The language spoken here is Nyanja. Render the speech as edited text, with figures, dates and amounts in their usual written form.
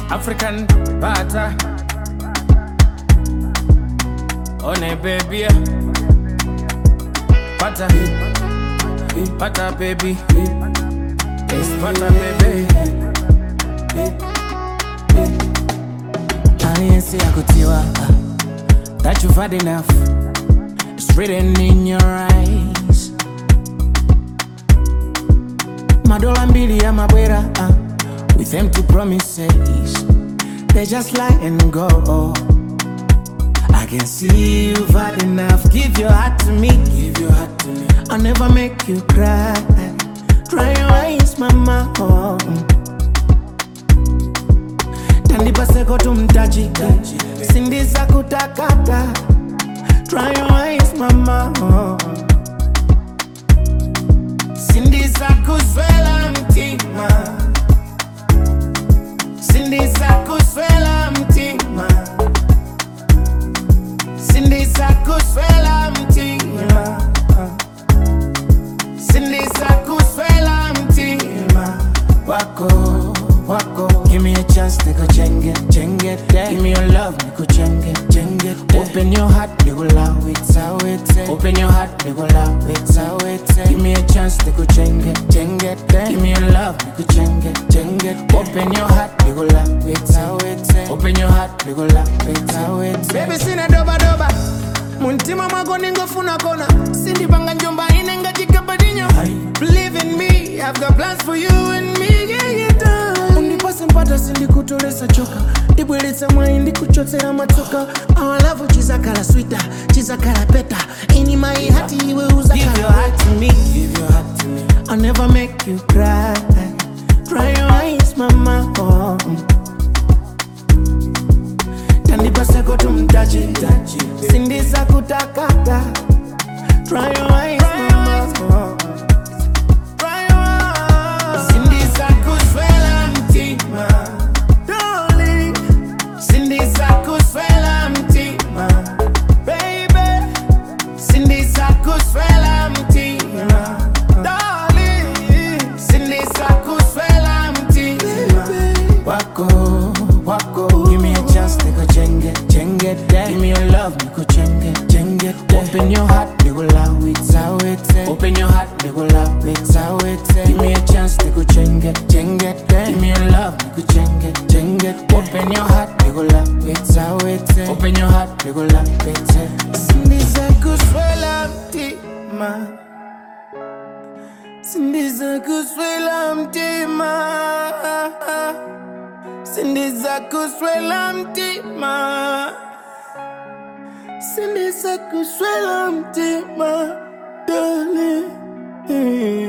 African butter. On a baby. Butter. Butter baby. It's butter baby. I ain't say I could tell that you've had enough. It's written in your eyes. Madola mbili ya mabwera with empty promises. They just lie and go. I can see you've had enough. Give your heart to me. Give your heart to me. I'll never make you cry. Dry your eyes, mama. Tandipa seko tumtaji. Sindiza kutakata. Dry your eyes, mama. Sindiza kuswela mtima. Sindiza kuswela mtima. Sindiza kuswela mtima. Sindiza kuswela mtima. Wako. Give me a chance, niko chenge day. Give me your love, niko chenge day. Open your heart, niko love it's how it's. Open your heart, niko love it's how it's. Give me a chance, niko chenge day. Give me your love, niko chenge day. Open your heart, niko love it's how it's. Open your heart, niko love it's how it's. Baby sina doba muntima mwako ningofuna kona. Sindi banga njomba inenga jikabadinyo. Believe in me, I've got plans for you and me. Simpata sindi kutolesa choka. Dibweleza mwaindi kuchotera matoka. Our love chizakala sweeter, chizakala better. Ini my heart iwe uzakala. Give your heart to me, give your heart to me. I'll never make you cry. Dry your eyes, mama. Tandipa seko tumtaji. Sindiza kutakata. Dry your eyes, mama. Sindiza kuswela mtima. Darling, sindiza kuswela mtima. Baby, sindiza kuswela mtima. Darling, sindiza kuswela mtima. Wako, give me a chance, niko chenge day. Give me your love, niko chenge day. Open your heart, niko love it's how it's. Open your heart, niko love it's how it's. Give me a chance, niko chenge day. Give me your love, niko chenge day. Open your heart, niko love it's how it's. Open your heart, niko love it's. Sindiza kuswela mtima. Sindiza kuswela mtima. Sindiza kuswela mtima. Sindiza kuswela mtima. Darling.